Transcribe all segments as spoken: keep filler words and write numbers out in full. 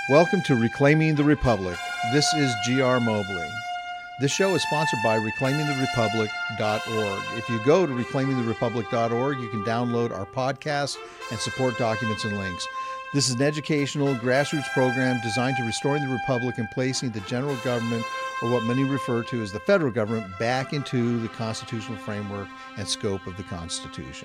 Welcome to Reclaiming the Republic. This is G R. Mobley. This show is sponsored by reclaiming the republic dot org. If you go to reclaiming the republic dot org, you can download our podcast and support documents and links. This is an educational grassroots program designed to restoring the republic and placing the general government, or what many refer to as the federal government, back into the constitutional framework and scope of the Constitution.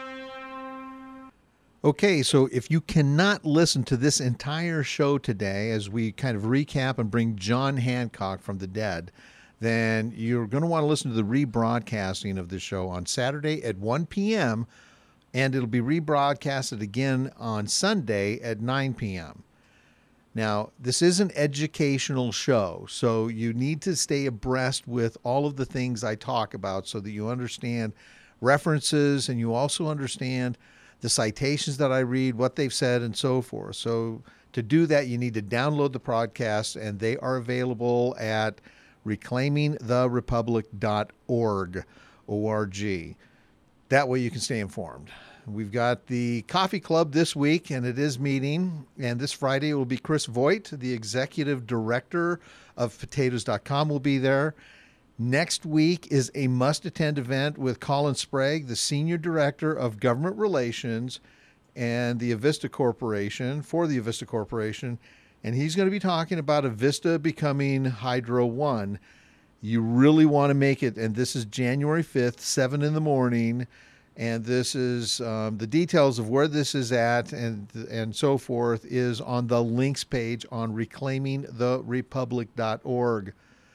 Okay, so if you cannot listen to this entire show today as we kind of recap and bring John Hancock from the dead, then you're going to want to listen to the rebroadcasting of this show on Saturday at one p.m., and it'll be rebroadcasted again on Sunday at nine p.m. Now, this is an educational show, so you need to stay abreast with all of the things I talk about so that you understand references and you also understand the citations that I read, what they've said, and so forth. So to do that, you need to download the podcast, and they are available at reclaiming the republic dot org, O R G. That way you can stay informed. We've got the coffee club this week, and it is meeting. And this Friday will be Chris Voigt, the executive director of potatoes dot com, will be there. Next week is a must-attend event with Colin Sprague, the Senior Director of Government Relations and the Avista Corporation, for the Avista Corporation, and he's going to be talking about Avista becoming Hydro One. You really want to make it, and this is January fifth, seven in the morning, and this is um, the details of where this is at and, and so forth is on the links page on reclaiming the republic dot org.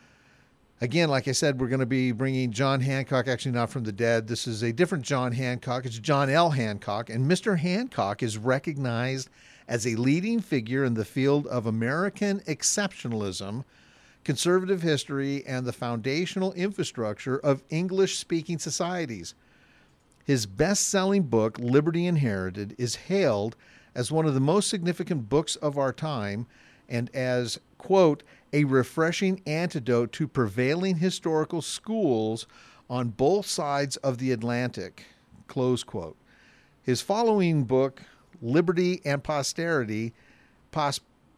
Again, like I said, we're going to be bringing John Hancock, actually not from the dead. This is a different John Hancock. It's John L. Hancock. And Mister Hancock is recognized as a leading figure in the field of American exceptionalism, conservative history, and the foundational infrastructure of English-speaking societies. His best-selling book, Liberty Inherited, is hailed as one of the most significant books of our time and as, quote, a refreshing antidote to prevailing historical schools on both sides of the Atlantic, close quote. His following book, Liberty and Posterity, Pos-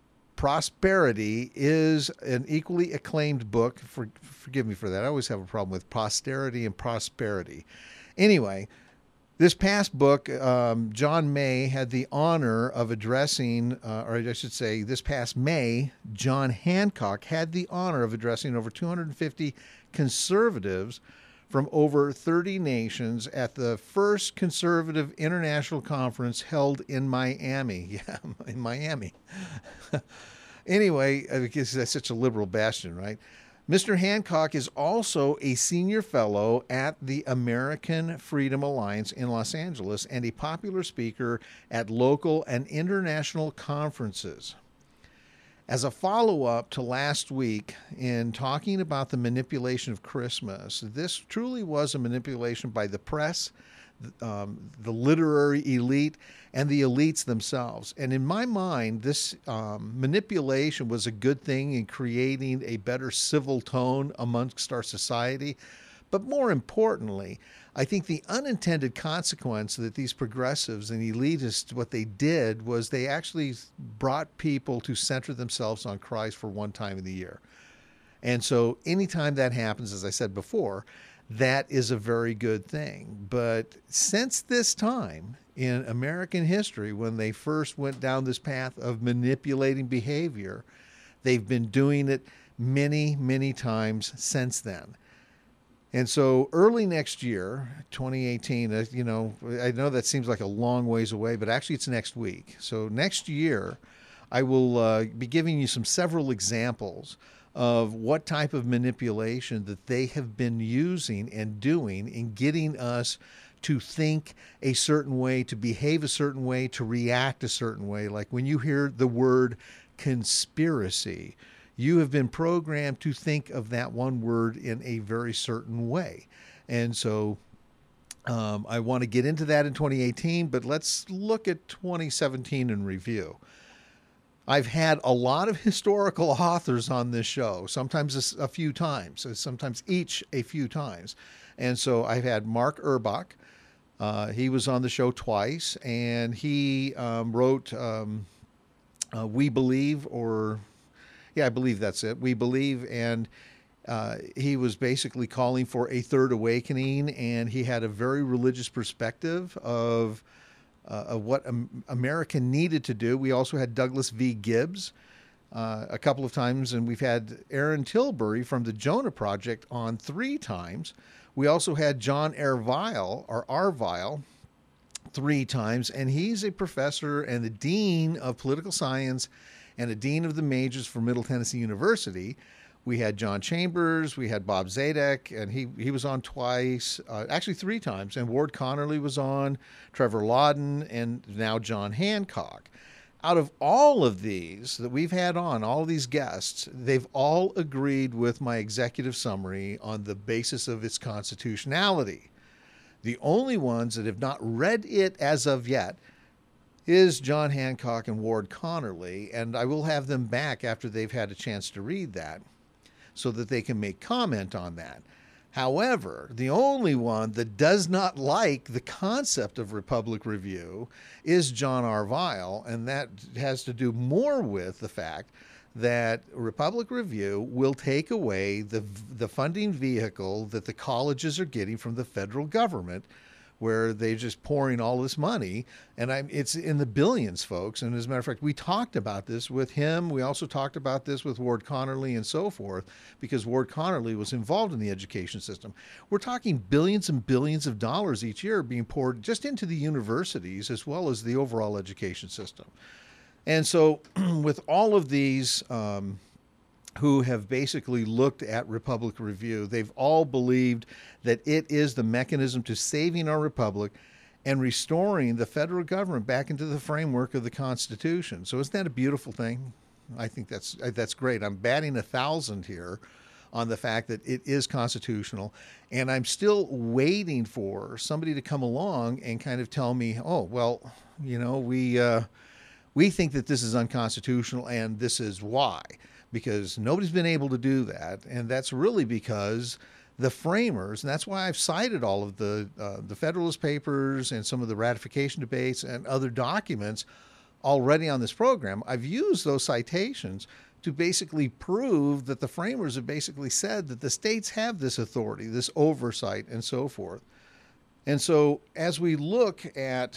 Prosperity, is an equally acclaimed book. For, forgive me for that. I always have a problem with posterity and prosperity. Anyway, this past book, um, John May had the honor of addressing, uh, or I should say, this past May, John Hancock had the honor of addressing over two hundred fifty conservatives from over thirty nations at the first Conservative International Conference held in Miami. Yeah, in Miami. Anyway, because that's such a liberal bastion, right? Mister Hancock is also a senior fellow at the American Freedom Alliance in Los Angeles and a popular speaker at local and international conferences. As a follow-up to last week in talking about the manipulation of Christmas, this truly was a manipulation by the press, um, the literary elite, and the elites themselves. And in my mind, this um, manipulation was a good thing in creating a better civil tone amongst our society. But more importantly, I think the unintended consequence that these progressives and elitists, what they did was they actually brought people to center themselves on Christ for one time in the year. And so anytime that happens, as I said before, that is a very good thing. But since this time in American history, when they first went down this path of manipulating behavior, they've been doing it many, many times since then. And so early next year, twenty eighteen, uh, you know, I know that seems like a long ways away, but actually it's next week. So next year, I will uh, be giving you some several examples of what type of manipulation that they have been using and doing in getting us to think a certain way, to behave a certain way, to react a certain way. Like when you hear the word conspiracy, you have been programmed to think of that one word in a very certain way. And so um, I want to get into that in twenty eighteen, but let's look at twenty seventeen in review. I've had a lot of historical authors on this show, sometimes a few times, sometimes each a few times. And so I've had Mark Urbach. Uh, he was on the show twice, and he um, wrote um, uh, We Believe, or yeah, I believe that's it. We Believe, and uh, he was basically calling for a third awakening, and he had a very religious perspective of uh, of what um, America needed to do. We also had Douglas V. Gibbs uh, a couple of times, and we've had Aaron Tilbury from the Jonah Project on three times. We also had John Arvile, or Arvile, three times, and he's a professor and the dean of political science and a dean of the majors for Middle Tennessee University. We had John Chambers, we had Bob Zadek, and he, he was on twice, uh, actually three times, and Ward Connerly was on, Trevor Lawden, and now John Hancock. Out of all of these that we've had on, all of these guests, they've all agreed with my executive summary on the basis of its constitutionality. The only ones that have not read it as of yet is John Hancock and Ward Connerly, and I will have them back after they've had a chance to read that so that they can make comment on that. However, the only one that does not like the concept of Republic Review is John Arvile, and that has to do more with the fact that Republic Review will take away the the funding vehicle that the colleges are getting from the federal government, where they're just pouring all this money, and I'm, it's in the billions, folks. And as a matter of fact, we talked about this with him. We also talked about this with Ward Connerly and so forth, because Ward Connerly was involved in the education system. We're talking billions and billions of dollars each year being poured just into the universities as well as the overall education system. And so with all of these um, who have basically looked at Republic Review, they've all believed that it is the mechanism to saving our republic and restoring the federal government back into the framework of the Constitution. So isn't that a beautiful thing? I think that's that's great. I'm batting a thousand here on the fact that it is constitutional, and I'm still waiting for somebody to come along and kind of tell me, oh, well, you know, we uh, we think that this is unconstitutional and this is why. Because nobody's been able to do that, and that's really because the framers, and that's why I've cited all of the uh, the Federalist Papers and some of the ratification debates and other documents already on this program. I've used those citations to basically prove that the framers have basically said that the states have this authority, this oversight, and so forth. And so as we look at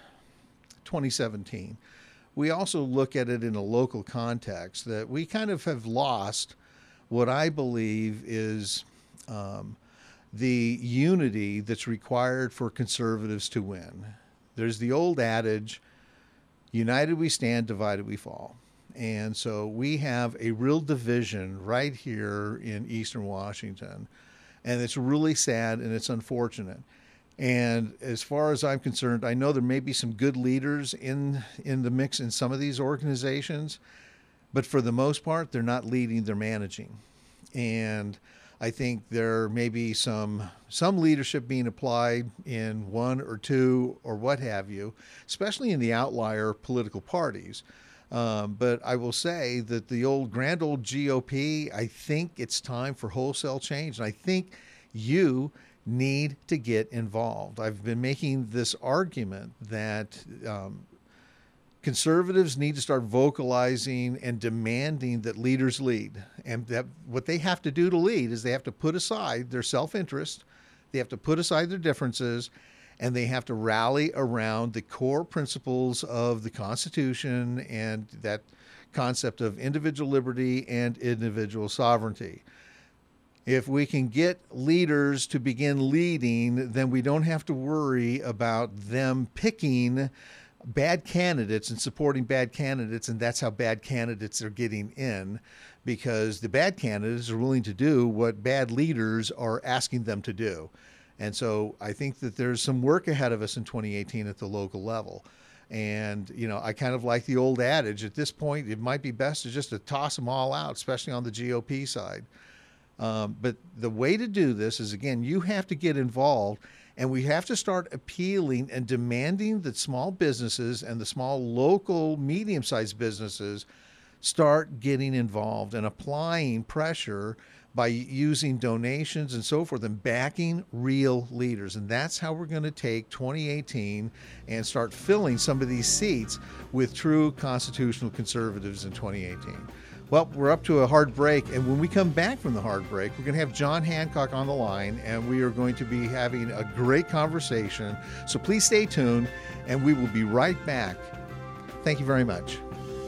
twenty seventeen, we also look at it in a local context that we kind of have lost what I believe is um, the unity that's required for conservatives to win. There's the old adage, united we stand, divided we fall. And so we have a real division right here in Eastern Washington. And it's really sad and it's unfortunate. And as far as I'm concerned, I know there may be some good leaders in in the mix in some of these organizations, but for the most part, they're not leading, they're managing. And I think there may be some some leadership being applied in one or two or what have you, especially in the outlier political parties. Um, but I will say that the old grand old G O P, I think it's time for wholesale change. And I think you need to get involved. I've been making this argument that um, conservatives need to start vocalizing and demanding that leaders lead. And that what they have to do to lead is they have to put aside their self-interest, they have to put aside their differences, and they have to rally around the core principles of the Constitution and that concept of individual liberty and individual sovereignty. If we can get leaders to begin leading, then we don't have to worry about them picking bad candidates and supporting bad candidates, and that's how bad candidates are getting in, because the bad candidates are willing to do what bad leaders are asking them to do. And so I think that there's some work ahead of us in twenty eighteen at the local level. And, you know, I kind of like the old adage, at this point, it might be best to just to toss them all out, especially on the G O P side. Um, but the way to do this is, again, you have to get involved, and we have to start appealing and demanding that small businesses and the small local medium-sized businesses start getting involved and applying pressure by using donations and so forth and backing real leaders. And that's how we're going to take twenty eighteen and start filling some of these seats with true constitutional conservatives in twenty eighteen. Well, we're up to a hard break, and when we come back from the hard break, we're going to have John Hancock on the line, and we are going to be having a great conversation. So please stay tuned, and we will be right back. Thank you very much.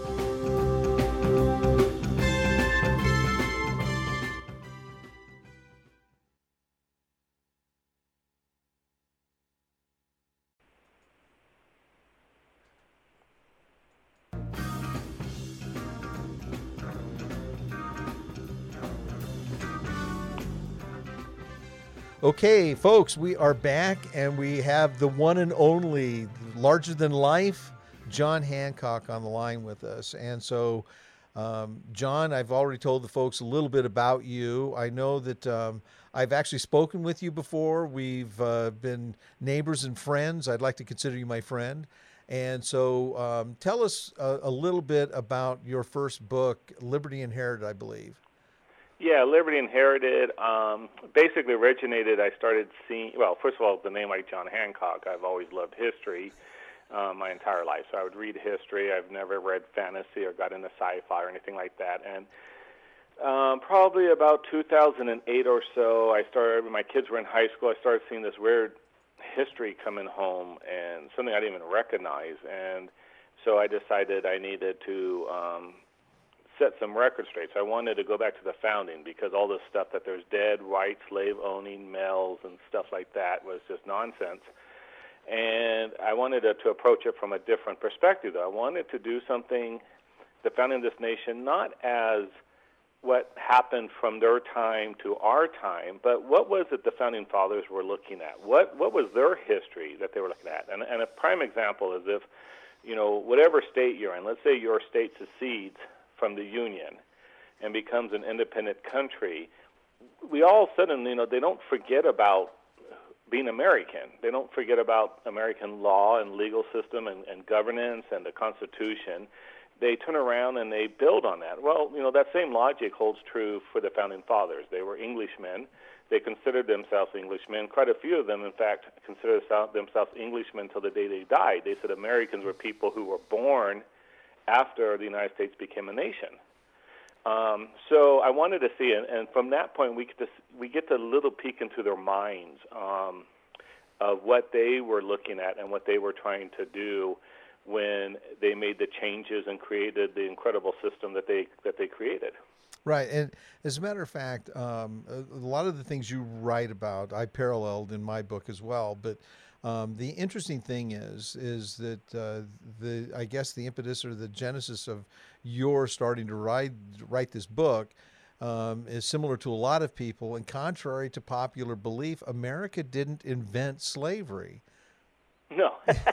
Okay, folks, we are back, and we have the one and only, larger than life, John Hancock on the line with us. And so, um, John, I've already told the folks a little bit about you. I know that um, I've actually spoken with you before. We've uh, been neighbors and friends. I'd like to consider you my friend. And so um, tell us a, a little bit about your first book, Liberty Inherited, I believe. Yeah, Liberty Inherited um, basically originated, I started seeing, well, first of all, the name like John Hancock. I've always loved history uh, my entire life. So I would read history. I've never read fantasy or got into sci-fi or anything like that. And um, probably about two thousand eight or so, I started, when my kids were in high school, I started seeing this weird history coming home and something I didn't even recognize. And so I decided I needed to um, set some records straight. So I wanted to go back to the founding, because all this stuff that there's dead, white, slave-owning males and stuff like that was just nonsense. And I wanted to, to approach it from a different perspective, though. I wanted to do something, the founding of this nation, not as what happened from their time to our time, but what was it the founding fathers were looking at? What what was their history that they were looking at? And, and a prime example is if, you know, whatever state you're in, let's say your state secedes from the Union and becomes an independent country, we all of a sudden, you know, they don't forget about being American. They don't forget about American law and legal system and, and governance and the Constitution. They turn around and they build on that. Well, you know, that same logic holds true for the Founding Fathers. They were Englishmen. They considered themselves Englishmen. Quite a few of them, in fact, considered themselves Englishmen until the day they died. They said Americans were people who were born after the United States became a nation. Um, so I wanted to see, and, and from that point, we get to we get to little peek into their minds um, of what they were looking at and what they were trying to do when they made the changes and created the incredible system that they that they created. Right, and as a matter of fact, um, a, a lot of the things you write about, I paralleled in my book as well. But um, the interesting thing is, is that uh, the I guess the impetus or the genesis of your starting to write write this book um, is similar to a lot of people. And contrary to popular belief, America didn't invent slavery. No.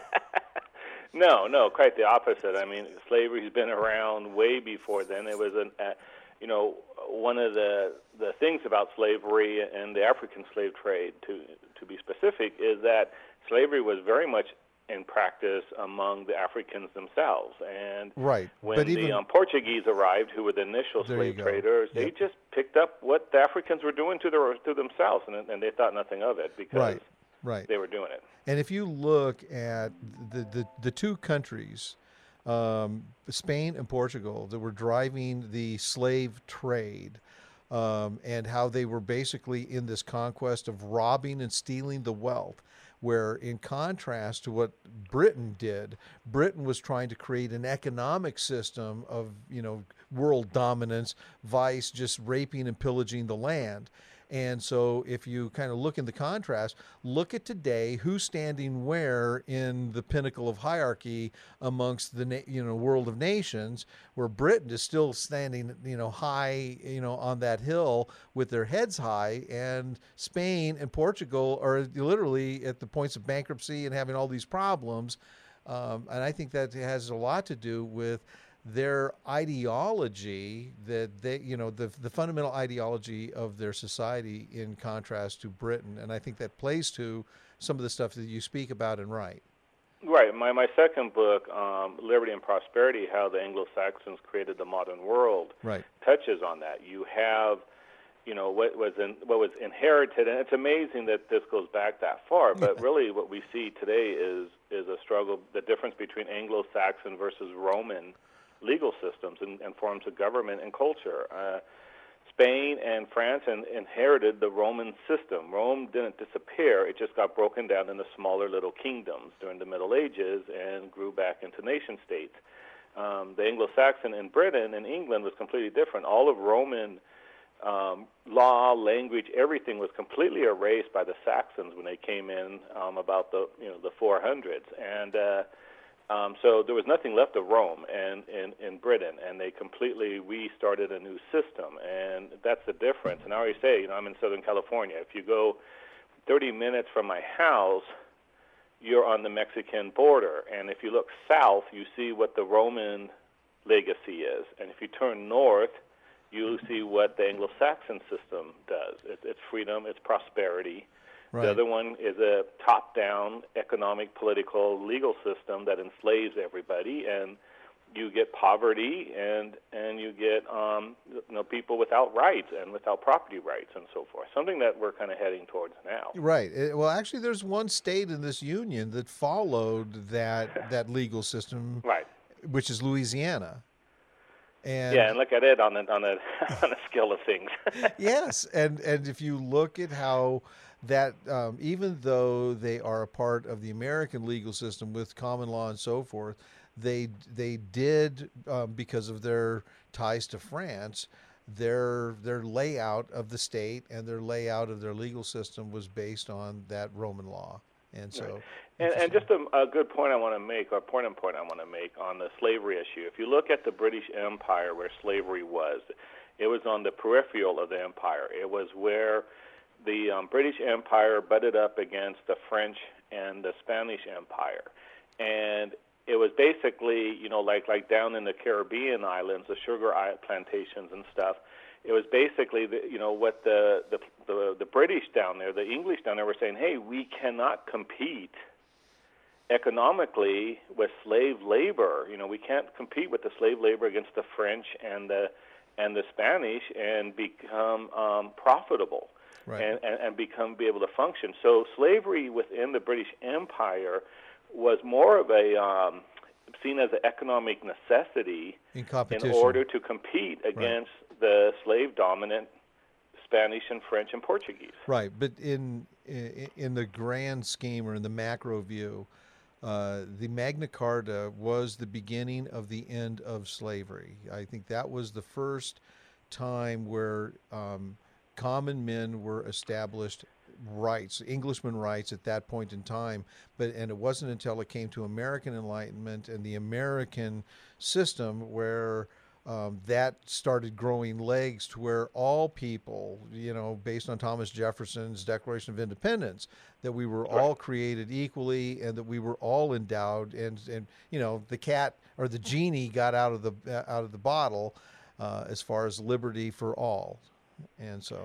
No, no, quite the opposite. I mean, slavery's been around way before then. It was an, uh, you know, one of the the things about slavery and the African slave trade, to to be specific, is that slavery was very much in practice among the Africans themselves. And right. when but the even, um, Portuguese arrived, who were the initial slave traders, yep. they just picked up what the Africans were doing to their to themselves, and, and they thought nothing of it because right. Right. they were doing it. And if you look at the, the, the two countries, um, Spain and Portugal, that were driving the slave trade, um, and how they were basically in this conquest of robbing and stealing the wealth, where in contrast to what Britain did, Britain was trying to create an economic system of, you know, world dominance, vice just raping and pillaging the land. And so if you kind of look in the contrast, look at today, who's standing where in the pinnacle of hierarchy amongst the, you know, world of nations, where Britain is still standing, you know, high, you know, on that hill with their heads high, and Spain and Portugal are literally at the points of bankruptcy and having all these problems. Um, and I think that has a lot to do with their ideology, that they, you know, the the fundamental ideology of their society in contrast to Britain. And I think that plays to some of the stuff that you speak about and write. Right. My my second book, um, Liberty and Prosperity, How the Anglo-Saxons Created the Modern World, right. touches on that. You have you know, what was in, what was inherited. And it's amazing that this goes back that far. But really, what we see today is is a struggle, the difference between Anglo-Saxon versus Roman legal systems and, and forms of government and culture. Uh, Spain and France in, inherited the Roman system. Rome didn't disappear. It just got broken down into smaller little kingdoms during the Middle Ages and grew back into nation states. Um, the Anglo-Saxon in Britain and England was completely different. All of Roman um, law, language, everything was completely erased by the Saxons when they came in um, about the you know the four hundreds. And uh, Um, so there was nothing left of Rome and in, in Britain, and they completely restarted a new system, and that's the difference. And I always say, you know, I'm in Southern California. If you go thirty minutes from my house, you're on the Mexican border, and if you look south, you see what the Roman legacy is, and if you turn north, you see what the Anglo-Saxon system does. It, it's freedom, it's prosperity. Right. The other one is a top-down economic, political, legal system that enslaves everybody, and you get poverty, and and you get um, you know people without rights and without property rights and so forth. Something that we're kind of heading towards now. Right. It, well, actually, there's one state in this union that followed that that legal system, right? Which is Louisiana. And yeah, and look at it on the on the on the scale of things. Yes, and and if you look at how that um, even though they are a part of the American legal system with common law and so forth, they they did um, because of their ties to France, their their layout of the state and their layout of their legal system was based on that Roman law, and so. Right. And, and just a, a good point I want to make, or important point I want to make on the slavery issue. If you look at the British Empire, where slavery was, it was on the peripheral of the empire. It was where the um, British Empire butted up against the French and the Spanish Empire, and it was basically, you know, like like down in the Caribbean islands, the sugar plantations and stuff. It was basically, the, you know, what the, the the the British down there, the English down there, were saying, hey, we cannot compete economically with slave labor. You know, we can't compete with the slave labor against the French and the and the Spanish and become um, profitable. Right. And, and, and become be able to function. So slavery within the British Empire was more of a um, seen as an economic necessity in competition in order to compete against right. the slave-dominant Spanish and French and Portuguese. Right, but in in, in the grand scheme or in the macro view, uh, the Magna Carta was the beginning of the end of slavery. I think that was the first time where um, common men were established rights, Englishman rights at that point in time. But and it wasn't until it came to American Enlightenment and the American system where um, that started growing legs to where all people, you know, based on Thomas Jefferson's Declaration of Independence, that we were all right. created equally and that we were all endowed, and and you know the cat or the genie got out of the uh, out of the bottle uh, as far as liberty for all. And so,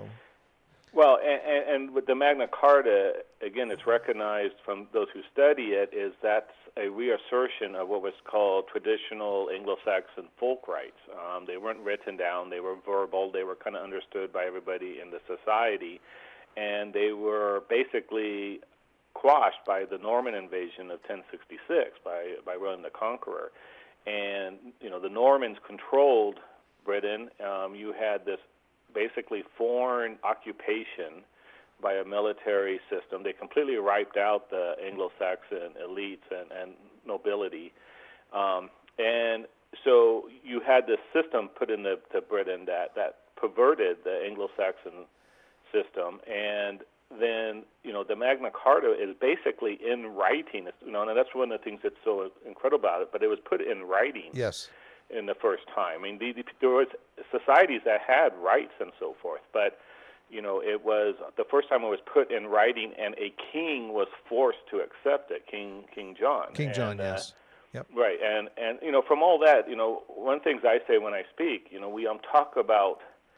well, and, and with the Magna Carta, again, it's recognized from those who study it is that's a reassertion of what was called traditional Anglo-Saxon folk rights. Um, they weren't written down; they were verbal. They were kind of understood by everybody in the society, and they were basically quashed by the Norman invasion of ten sixty-six by by William the Conqueror. And you know, the Normans controlled Britain. Um, you had this basically foreign occupation by a military system. They completely wiped out the Anglo-Saxon elites and, and nobility. Um, and so you had this system put into to Britain that, that perverted the Anglo-Saxon system. And then, you know, the Magna Carta is basically in writing. It's, you know, and that's one of the things that's so incredible about it, but it was put in writing. Yes. In the first time. I mean, the, the, there was societies that had rights and so forth, but, you know, it was the first time it was put in writing, and a king was forced to accept it, King King John. King John, and, yes. Uh, yep. Right, and, and, you know, from all that, you know, one of the things I say when I speak, you know, we um, talk about,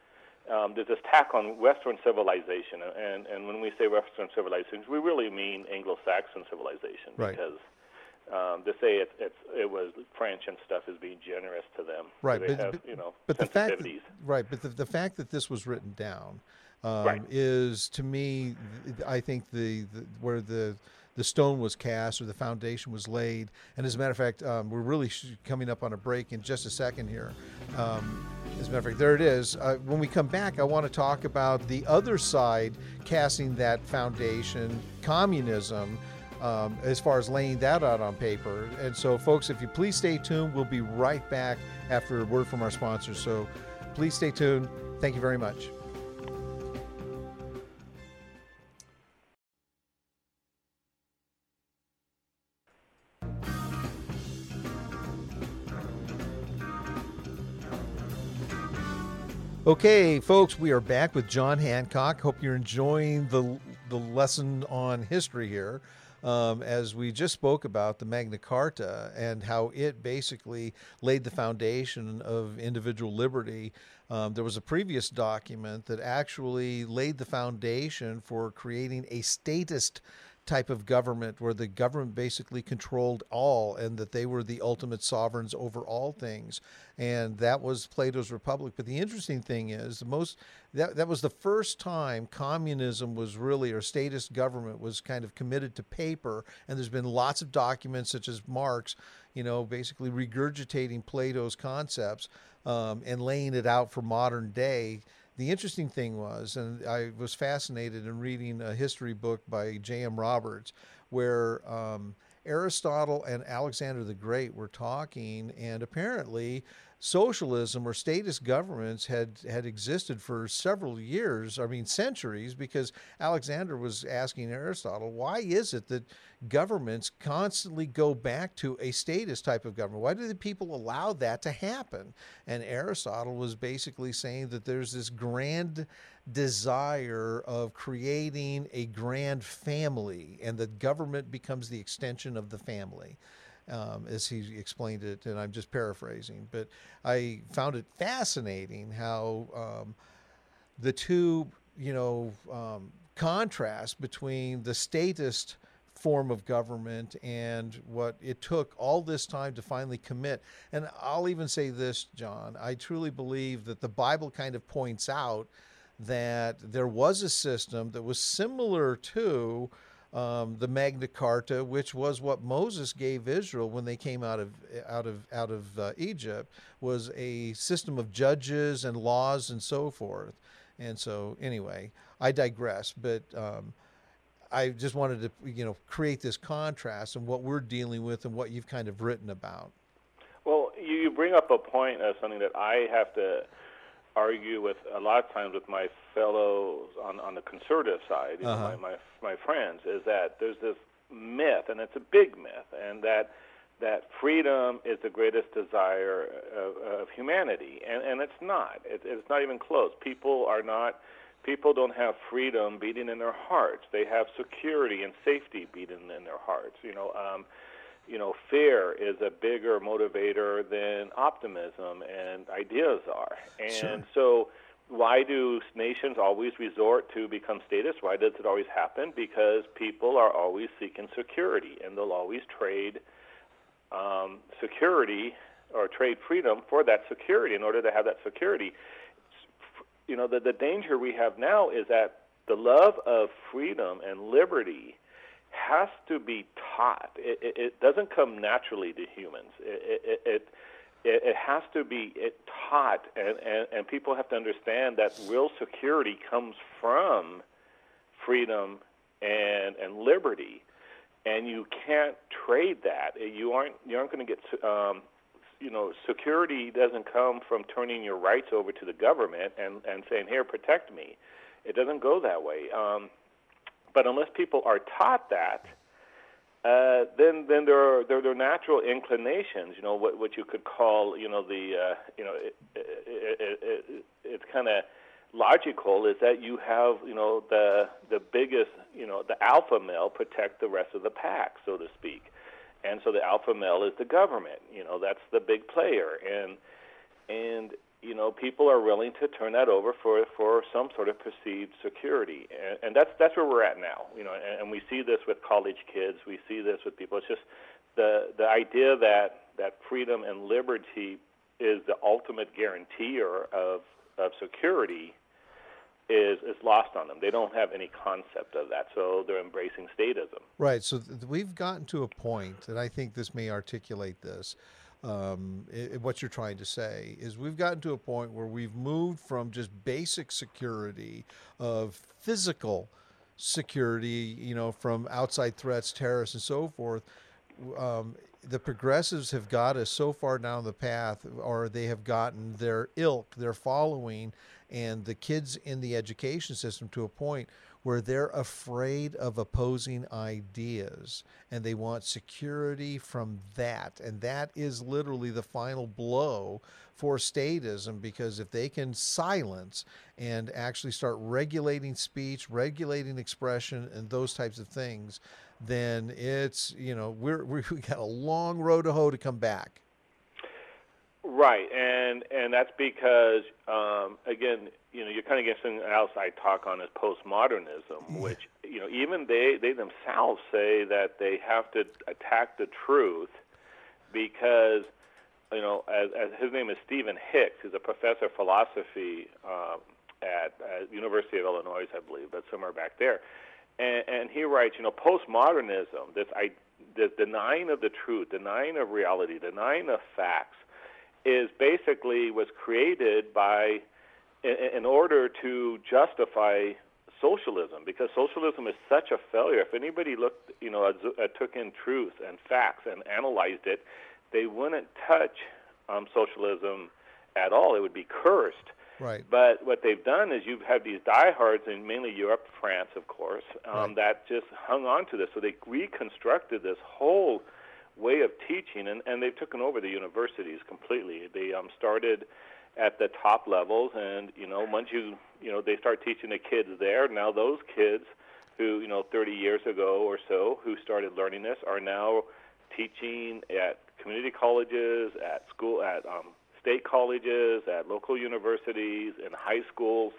um, there's this tack on Western civilization, and, and when we say Western civilization, we really mean Anglo-Saxon civilization, right. because Um, to say it's, it's it was French and stuff is being generous to them. Right, So they but, have, but you know, but the fact that, sensitivities. right, but the, the fact that this was written down Right. um, is to me, th- I think the, the where the the stone was cast or the foundation was laid. And as a matter of fact, um, we're really sh- coming up on a break in just a second here. Um, as a matter of fact, there it is. Uh, when we come back, I want to talk about the other side casting that foundation, communism. Um, as far as laying that out on paper. And so, folks, if you please stay tuned, we'll be right back after a word from our sponsors. So please stay tuned. Thank you very much. Okay, folks, we are back with John Hancock. Hope you're enjoying the the lesson on history here. Um, as we just spoke about the Magna Carta and how it basically laid the foundation of individual liberty. Um, there was a previous document that actually laid the foundation for creating a statist type of government where the government basically controlled all and that they were the ultimate sovereigns over all things. And that was Plato's Republic. But the interesting thing is the most that, that was the first time communism was really, or statist government was kind of committed to paper. And there's been lots of documents such as Marx, you know, basically regurgitating Plato's concepts um, and laying it out for modern day. The interesting thing was, and I was fascinated in reading a history book by J M Roberts, where um, Aristotle and Alexander the Great were talking, and apparently socialism or statist governments had, had existed for several years, I mean centuries, because Alexander was asking Aristotle, why is it that governments constantly go back to a statist type of government? Why do the people allow that to happen? And Aristotle was basically saying that there's this grand desire of creating a grand family, and that government becomes the extension of the family. Um, as he explained it, and I'm just paraphrasing, but I found it fascinating how um, the two, you know, um, contrast between the statist form of government and what it took all this time to finally commit. And I'll even say this, John, I truly believe that the Bible kind of points out that there was a system that was similar to Um, the Magna Carta, which was what Moses gave Israel when they came out of out of out of uh, Egypt, was a system of judges and laws and so forth. And so, anyway, I digress. But um, I just wanted to, you know, create this contrast and what we're dealing with and what you've kind of written about. Well, you you bring up a point of something that I have to argue with a lot of times with my fellows on, on the conservative side, you Uh-huh. know, my, my my friends, is that there's this myth, and it's a big myth, and that that freedom is the greatest desire of, of humanity, and and it's not. It, it's not even close. People are not. People don't have freedom beating in their hearts. They have security and safety beating in their hearts. You know. Um, You know, fear is a bigger motivator than optimism and ideas are. And Sure. so why do nations always resort to become statists? Why does it always happen? Because people are always seeking security, and they'll always trade um, security or trade freedom for that security in order to have that security. You know, the, the danger we have now is that the love of freedom and liberty has to be taught. It, it, it doesn't come naturally to humans. It it it, it has to be it taught, and, and, and people have to understand that real security comes from freedom and and liberty, and you can't trade that. You aren't you aren't going to get um, you know security doesn't come from turning your rights over to the government and and saying, here, protect me. It doesn't go that way. Um, But unless people are taught that, uh, then then there are there, there are natural inclinations. You know what what you could call you know the uh, you know it, it, it, it, it's kind of logical is that you have you know the the biggest you know the alpha male protect the rest of the pack, so to speak, and so the alpha male is the government. You know that's the big player, and and you know, people are willing to turn that over for, for some sort of perceived security, and, and that's that's where we're at now. You know, and, and we see this with college kids. We see this with people. It's just the the idea that that freedom and liberty is the ultimate guarantor of of security is is lost on them. They don't have any concept of that, so they're embracing statism. Right. So th- we've gotten to a point, and I think this may articulate this. Um, i- what you're trying to say is we've gotten to a point where we've moved from just basic security of physical security, you know, from outside threats, terrorists, and so forth. Um, the progressives have got us so far down the path, or they have gotten their ilk, their following, and the kids in the education system to a point where they're afraid of opposing ideas and they want security from that. And that is literally the final blow for statism, because if they can silence and actually start regulating speech, regulating expression, and those types of things, then it's, you know, we're, we got a long road to hoe to come back. Right, and and that's because um, again, you know, you're kind of getting something else I talk on is postmodernism, which, you know, even they they themselves say that they have to attack the truth because, you know, as, as his name is Stephen Hicks, who's a professor of philosophy um, at, at University of Illinois, I believe, but somewhere back there, and, and he writes, you know, postmodernism, this I, this denying of the truth, denying of reality, denying of facts, is basically was created by in, in order to justify socialism, because socialism is such a failure. If anybody looked, you know, uh, took in truth and facts and analyzed it, they wouldn't touch um, socialism at all. It would be cursed. Right. But what they've done is you've had these diehards in mainly Europe, France, of course, um, right. that just hung on to this. So they reconstructed this whole way of teaching, and, and they've taken over the universities completely. They um, started at the top levels, and, you know, once you, you know, they start teaching the kids there, now those kids who, you know, thirty years ago or so, who started learning this, are now teaching at community colleges, at school, at um, state colleges, at local universities, in high schools,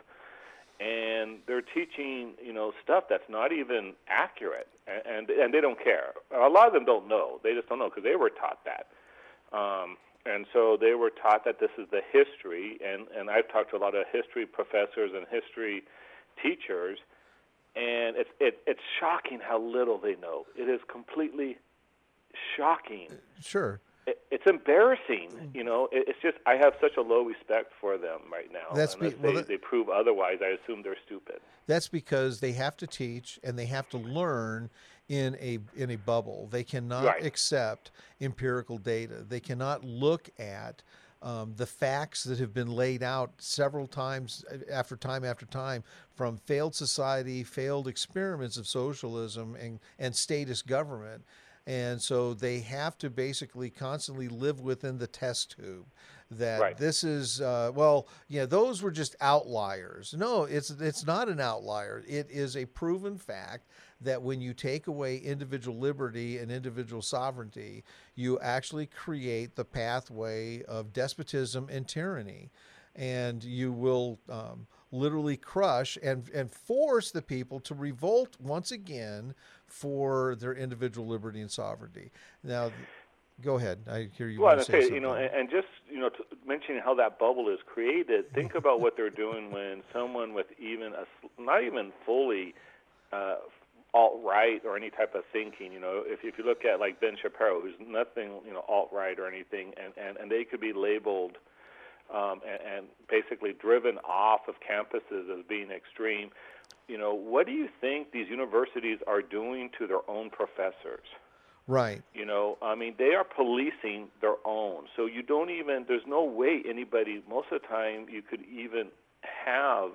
and they're teaching, you know, stuff that's not even accurate, and, and and they don't care. A lot of them don't know. They just don't know because they were taught that. Um, and so they were taught that this is the history, and, and I've talked to a lot of history professors and history teachers, and it's it, it's shocking how little they know. It is completely shocking. Sure. It, it's embarrassing, you know. It, it's just I have such a low respect for them right now. That's Unless be, well, they, that, they prove otherwise, I assume they're stupid. That's because they have to teach and they have to learn in a in a bubble. They cannot Right. accept empirical data. They cannot look at um, the facts that have been laid out several times after time after time from failed society, failed experiments of socialism and, and statist government. And so they have to basically constantly live within the test tube that Right. this is, uh, well, yeah, those were just outliers. No, it's it's not an outlier. It is a proven fact that when you take away individual liberty and individual sovereignty, you actually create the pathway of despotism and tyranny. And you will um, literally crush and, and force the people to revolt once again for their individual liberty and sovereignty. Now, go ahead. I hear you Well, want I to say say, something. you know, and, and just, you know, to mentioning how that bubble is created, think about what they're doing when someone with even a, not even fully uh, alt-right or any type of thinking, you know, if, if you look at like Ben Shapiro, who's nothing, you know, alt-right or anything, and, and, and they could be labeled um, and, and basically driven off of campuses as being extreme. You know, what do you think these universities are doing to their own professors? Right. You know, I mean, they are policing their own. So you don't even, there's no way anybody, most of the time, you could even have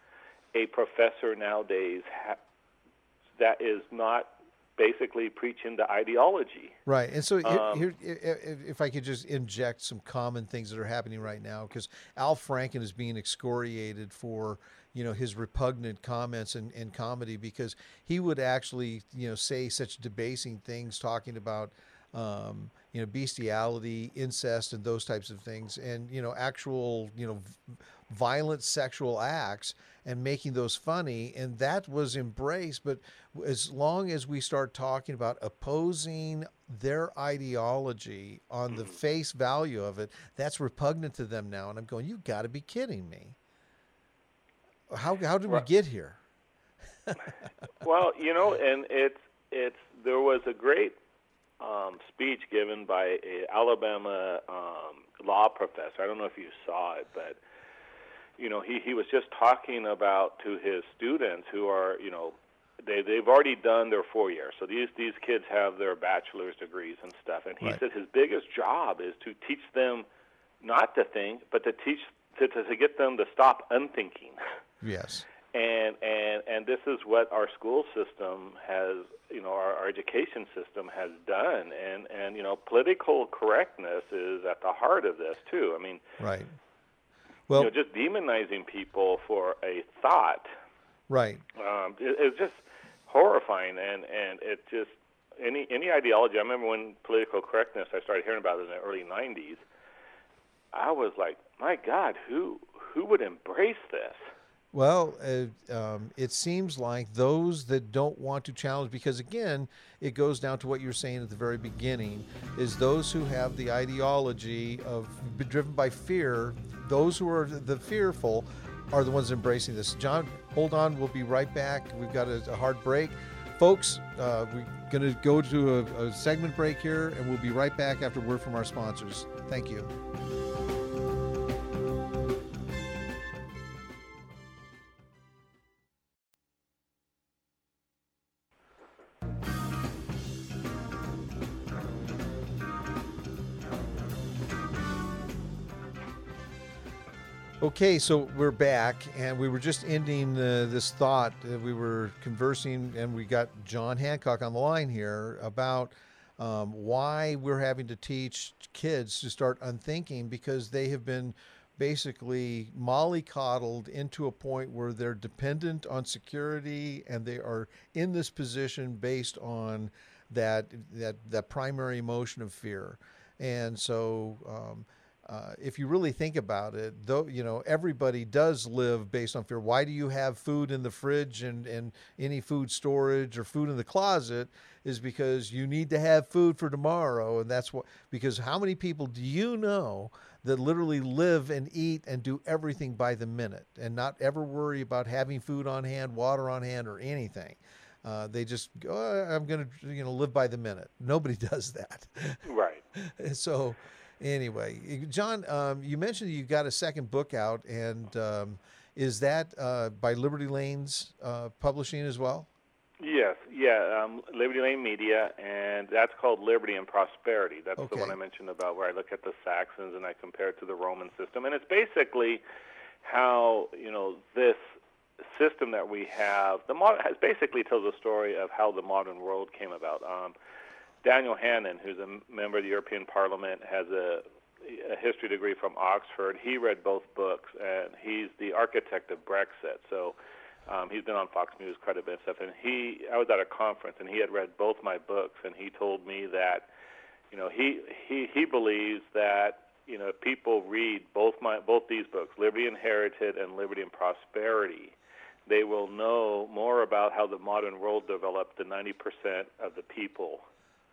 a professor nowadays ha- that is not basically preaching the ideology. Right. And so Um, here, here, if if I could just inject some common things that are happening right now, because Al Franken is being excoriated for, you know, his repugnant comments in, in comedy, because he would actually, you know, say such debasing things talking about, um, you know, bestiality, incest, and those types of things. And, you know, actual, you know, v- violent sexual acts and making those funny, and that was embraced. But as long as we start talking about opposing their ideology on the face value of it, that's repugnant to them now. And I'm going, you've got to be kidding me. How how did we get here? Well, you know, and it's it's there was a great um, speech given by a Alabama um, law professor. I don't know if you saw it, but you know, he, he was just talking about to his students who are, you know, they they've already done their four years. So these these kids have their bachelor's degrees and stuff. And he Right. said his biggest job is to teach them not to think, but to teach to to, to get them to stop unthinking. Yes. And and and this is what our school system has, you know, our, our education system has done. And and you know, political correctness is at the heart of this too. I mean, Right. Well, you know, just demonizing people for a thought, right. um, it, it's just horrifying. And and it just any any ideology. I remember when political correctness, I started hearing about it in the early nineties. I was like, my God, who who would embrace this? Well, uh, um, it seems like those that don't want to challenge, because again, it goes down to what you were saying at the very beginning, is those who have the ideology of be driven by fear, those who are the fearful are the ones embracing this. John, hold on. We'll be right back. We've got a, a hard break. Folks, uh, we're going to go to a, a segment break here, and we'll be right back after word from our sponsors. Thank you. Okay, so we're back, and we were just ending uh, this thought. Uh, we were conversing, and we got John Hancock on the line here about um, why we're having to teach kids to start unthinking, because they have been basically mollycoddled into a point where they're dependent on security, and they are in this position based on that that that primary emotion of fear. And so um, Uh, if you really think about it, though, you know, everybody does live based on fear. Why do you have food in the fridge and, and any food storage or food in the closet? Is because you need to have food for tomorrow. And that's what, because how many people do you know that literally live and eat and do everything by the minute and not ever worry about having food on hand, water on hand, or anything? Uh, they just go, oh, I'm going to, you know, live by the minute. Nobody does that. Right. So, anyway, John, um, you mentioned you got a second book out, and um, is that uh, by Liberty Lanes uh, Publishing as well? Yes, yeah, um, Liberty Lane Media, and that's called Liberty and Prosperity. That's Okay. the one I mentioned about where I look at the Saxons and I compare it to the Roman system. And it's basically how, you know, this system that we have, the modern, has basically tells a story of how the modern world came about. Um, Daniel Hannan, who's a member of the European Parliament, has a, a history degree from Oxford. He read both books, and he's the architect of Brexit. So um, he's been on Fox News quite a bit and stuff. And he, I was at a conference, and he had read both my books, and he told me that, you know, he he he believes that, you know, if people read both my both these books, Liberty Inherited and Liberty and Prosperity, they will know more about how the modern world developed than ninety percent of the people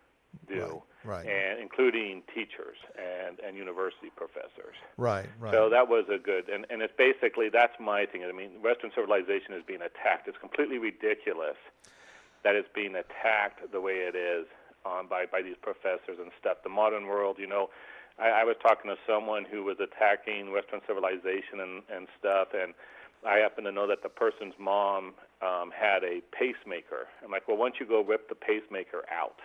do, right, right. and including teachers and, and university professors. Right, right. So that was a good, and, and it's basically, that's my thing. I mean, Western civilization is being attacked. It's completely ridiculous that it's being attacked the way it is um, by, by these professors and stuff. The modern world, you know, I, I was talking to someone who was attacking Western civilization and, and stuff, and I happen to know that the person's mom um, had a pacemaker. I'm like, well, why don't you go rip the pacemaker out?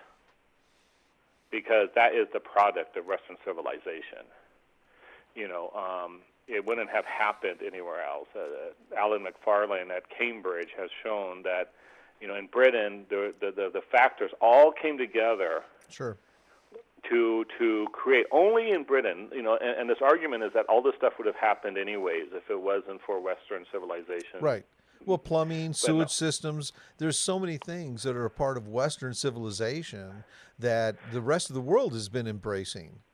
Because that is the product of Western civilization. You know, um, it wouldn't have happened anywhere else. Uh, Alan McFarlane at Cambridge has shown that, you know, in Britain, the the, the, the factors all came together. Sure. To to create only in Britain, you know, and, and this argument is that all this stuff would have happened anyways if it wasn't for Western civilization. Right. Well, plumbing, sewage no. systems, there's so many things that are a part of Western civilization that the rest of the world has been embracing.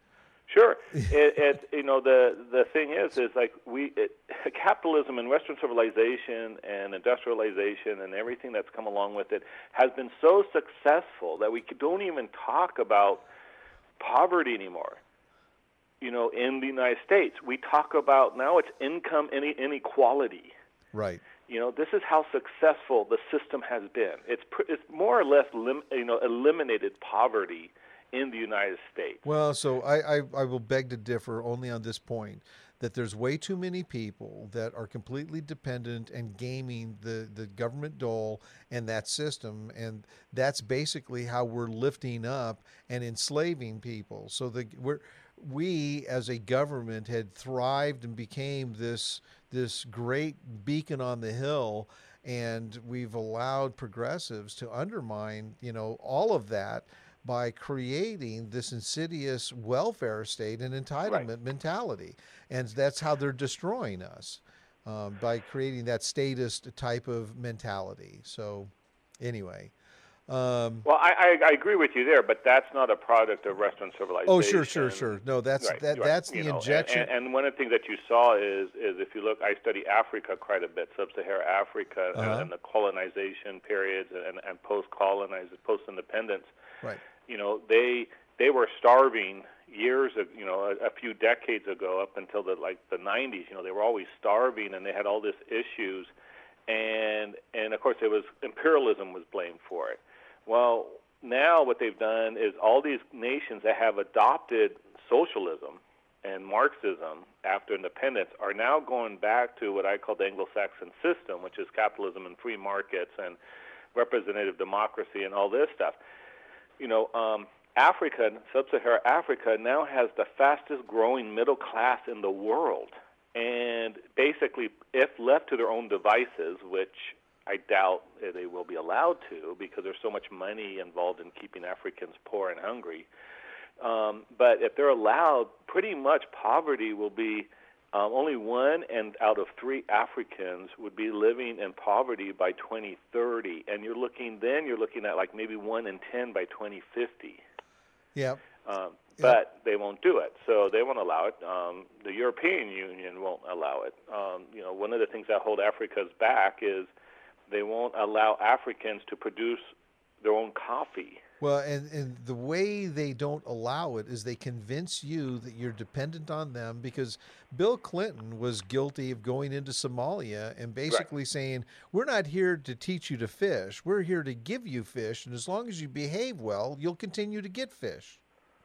Sure. It, it, you know, the the thing is, is like we it, capitalism and Western civilization and industrialization and everything that's come along with it has been so successful that we don't even talk about poverty anymore. You know, in the United States, we talk about now it's income inequality. Right. You know, this is how successful the system has been. It's it's more or less lim, you know eliminated poverty in the United States. Well, so I, I, I will beg to differ only on this point, that there's way too many people that are completely dependent and gaming the, the government dole and that system. And that's basically how we're lifting up and enslaving people. So the we're we as a government had thrived and became this this great beacon on the hill, and we've allowed progressives to undermine, you know, all of that by creating this insidious welfare state and entitlement Right. mentality. And that's how they're destroying us, um, by creating that statist type of mentality. So anyway. Um, Well, I, I I agree with you there, but that's not a product of Western civilization. oh, sure, sure, sure. No, that's Right, that right. that's the You know, injection. And, and, and one of the things that you saw is is if you look, I study Africa quite a bit, sub-Saharan Africa, Uh-huh. and, and the colonization periods and, and post-colonized, post-independence. Right. You know, they they were starving years, ag- you know, a, a few decades ago, up until the like the nineties. You know, they were always starving, and they had all these issues, and and of course, it was imperialism was blamed for it. Well, now what they've done is all these nations that have adopted socialism and Marxism after independence are now going back to what I call the Anglo-Saxon system, which is capitalism and free markets and representative democracy and all this stuff. You know, um, Africa, sub-Saharan Africa, now has the fastest growing middle class in the world. And basically, if left to their own devices, which I doubt they will be allowed to because there's so much money involved in keeping Africans poor and hungry. Um, but if they're allowed, pretty much poverty will be um, only one and out of three Africans would be living in poverty by twenty thirty. And you're looking, then you're looking at like maybe one in ten by twenty fifty. Yeah. Um, but they won't do it, so they won't allow it. Um, the European Union won't allow it. Um, you know, one of the things that hold Africa's back is they won't allow Africans to produce their own coffee. Well, and, and the way they don't allow it is they convince you that you're dependent on them, because Bill Clinton was guilty of going into Somalia and basically Right. saying, we're not here to teach you to fish. We're here to give you fish. And as long as you behave well, you'll continue to get fish.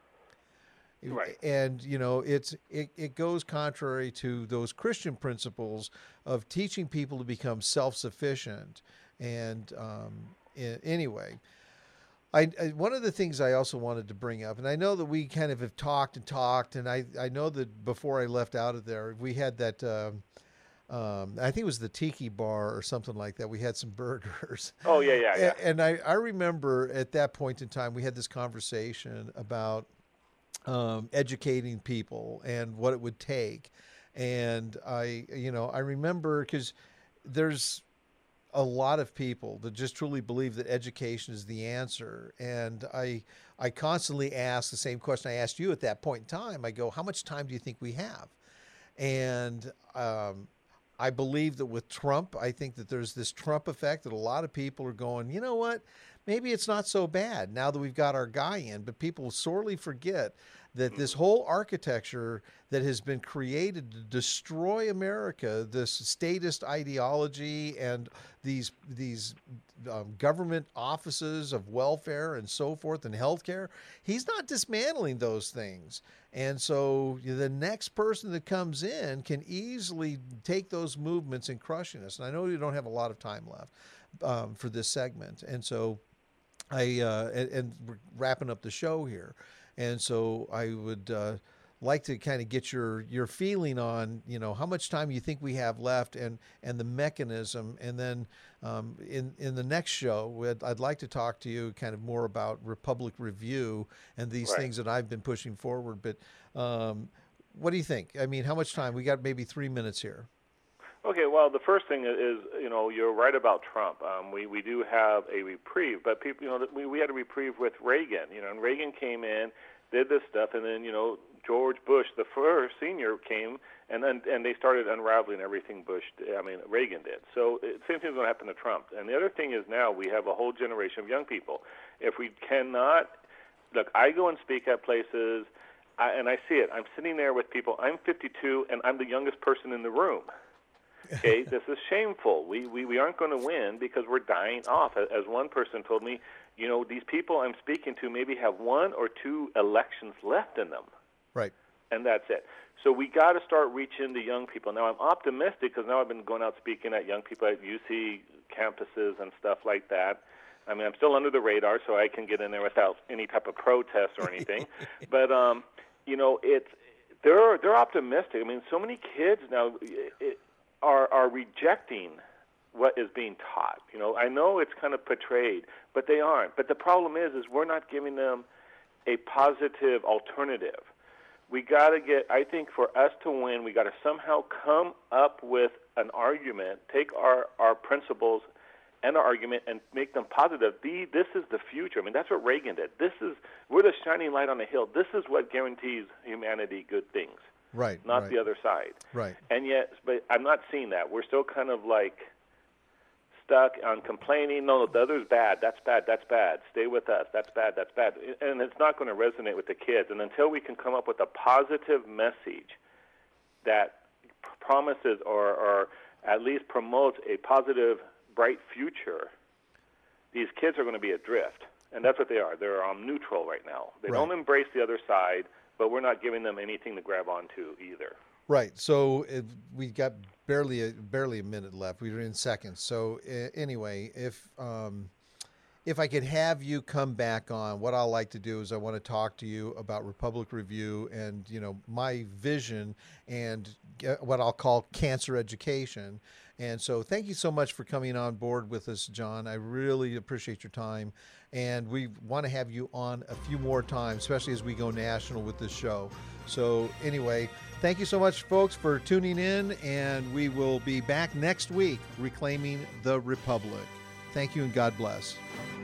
Right. And, you know, it's it, it goes contrary to those Christian principles of teaching people to become self-sufficient. And um, i- anyway, I, I one of the things I also wanted to bring up, and I know that we kind of have talked and talked, and I, I know that before I left out of there, we had that, um, um, I think it was the Tiki Bar or something like that. We had some burgers. Oh, yeah, yeah, yeah. A- And I, I remember at that point in time, we had this conversation about um, educating people and what it would take. And I, you know, I remember because there's a lot of people that just truly believe that education is the answer. And I, I constantly ask the same question I asked you at that point in time. I go, how much time do you think we have? And um, I believe that with Trump, I think that there's this Trump effect that a lot of people are going, you know what? Maybe it's not so bad now that we've got our guy in, but people sorely forget that this whole architecture that has been created to destroy America, this statist ideology and these these um, government offices of welfare and so forth and healthcare, he's not dismantling those things. And so the next person that comes in can easily take those movements and crushing us. And I know you don't have a lot of time left um, for this segment, and so. I uh, and, and we're wrapping up the show here, and so I would uh, like to kind of get your your feeling on, you know, how much time you think we have left, and and the mechanism, and then um, in in the next show I'd, I'd like to talk to you kind of more about Republic Review and these Right. things that I've been pushing forward. But um, what do you think? I mean, how much time? We got maybe three minutes here. Okay, well, the first thing is, you know, you're right about Trump. Um, we, we do have a reprieve, but people, you know, we, we had a reprieve with Reagan, you know, and Reagan came in, did this stuff, and then, you know, George Bush, the first senior, came, and then and they started unraveling everything Bush did, I mean, Reagan did. So it, same thing's going to happen to Trump. And the other thing is now we have a whole generation of young people. If we cannot, look, I go and speak at places, I, and I see it. I'm sitting there with people. I'm fifty-two, and I'm the youngest person in the room. Okay, this is shameful. We, we we aren't going to win because we're dying off. As one person told me, you know, these people I'm speaking to maybe have one or two elections left in them. Right. And that's it. So we got to start reaching the young people. Now, I'm optimistic because now I've been going out speaking at young people at U C campuses and stuff like that. I mean, I'm still under the radar, so I can get in there without any type of protest or anything. But, um, you know, it's they're they're optimistic. I mean, so many kids now it, are are rejecting what is being taught. You know, I know it's kind of portrayed, but they aren't. But the problem is, is we're not giving them a positive alternative. We got to get, I think for us to win, we got to somehow come up with an argument, take our, our principles and our argument and make them positive. Be, this is the future. I mean, that's what Reagan did. This is, we're the shining light on the hill. This is what guarantees humanity good things. Right. Not right. the other side. Right. And yet, but I'm not seeing that. We're still kind of like stuck on complaining. No, no, the other's bad. That's bad. That's bad. Stay with us. That's bad. That's bad. And it's not going to resonate with the kids. And until we can come up with a positive message that promises or, or at least promotes a positive, bright future, these kids are going to be adrift. And that's what they are. They're um, neutral right now. They Right. don't embrace the other side, but we're not giving them anything to grab onto either. Right. So it, we got barely a, barely a minute left. We were in seconds. So uh, anyway, if um, if I could have you come back on, what I like to do is I want to talk to you about Republic Review and, you know, my vision and uh, what I'll call cancer education. And so thank you so much for coming on board with us, John. I really appreciate your time. And we want to have you on a few more times, especially as we go national with this show. So anyway, thank you so much, folks, for tuning in. And we will be back next week reclaiming the Republic. Thank you and God bless.